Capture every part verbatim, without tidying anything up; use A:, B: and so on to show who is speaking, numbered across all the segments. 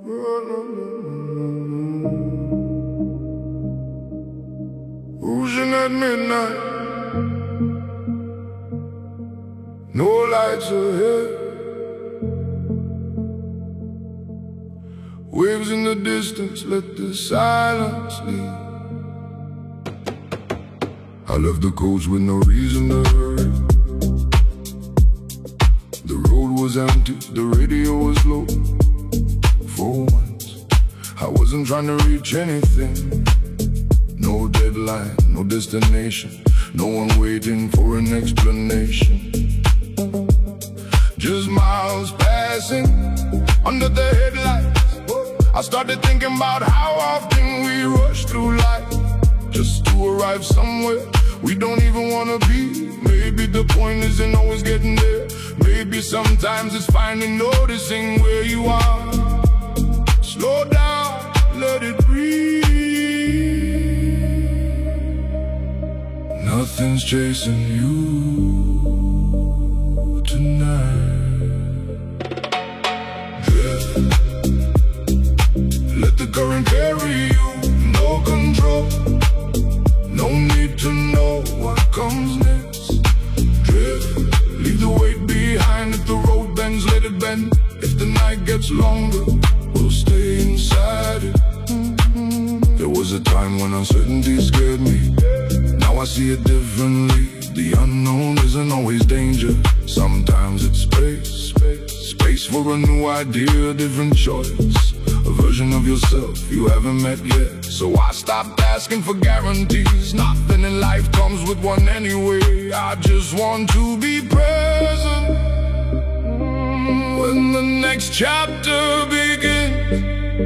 A: Ocean at midnight, no lights ahead. Waves in the distance, let the silence lead. I left the coast with no reason to hurry. The road was empty, the radio was low. For once, I wasn't trying to reach anything. No deadline, no destination, no one waiting for an explanation. Just miles passing under the headlights. I started thinking about how often we rush through life just to arrive somewhere we don't even wanna be. Maybe the point isn't always getting there. Maybe sometimes it's finally noticing where you are. Slow down, let it breathe. Nothing's chasing you tonight. Drift, let the current carry you, no control. No need to know what comes next. Drift, leave the weight behind. If the road bends, let it bend. If the night gets longer, we'll stay inside it. There was a time when uncertainty scared me. Now I see it differently. The unknown isn't always danger. Sometimes it's space, space, space for a new idea, a different choice, a version of yourself you haven't met yet. So I stopped asking for guarantees. Nothing in life comes with one anyway. I just want to be present when the next chapter begins.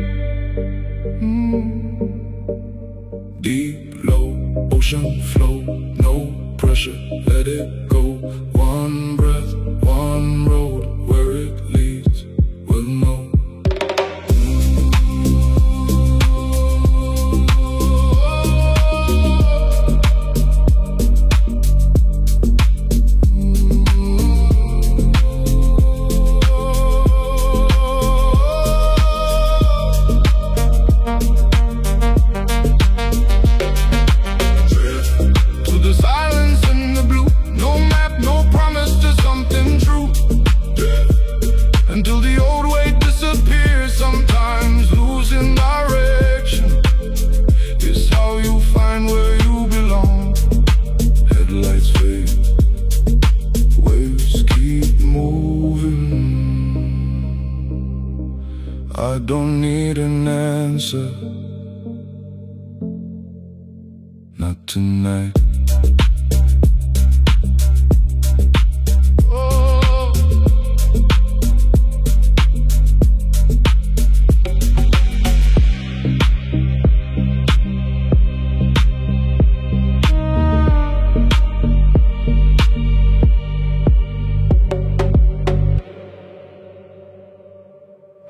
A: Deep, low, ocean flow, no pressure, let it go. One breath, one road, where it leads, we'll know. Until the old way disappears, sometimes losing direction is how you find where you belong. Headlights fade, waves keep moving. I don't need an answer, not tonight.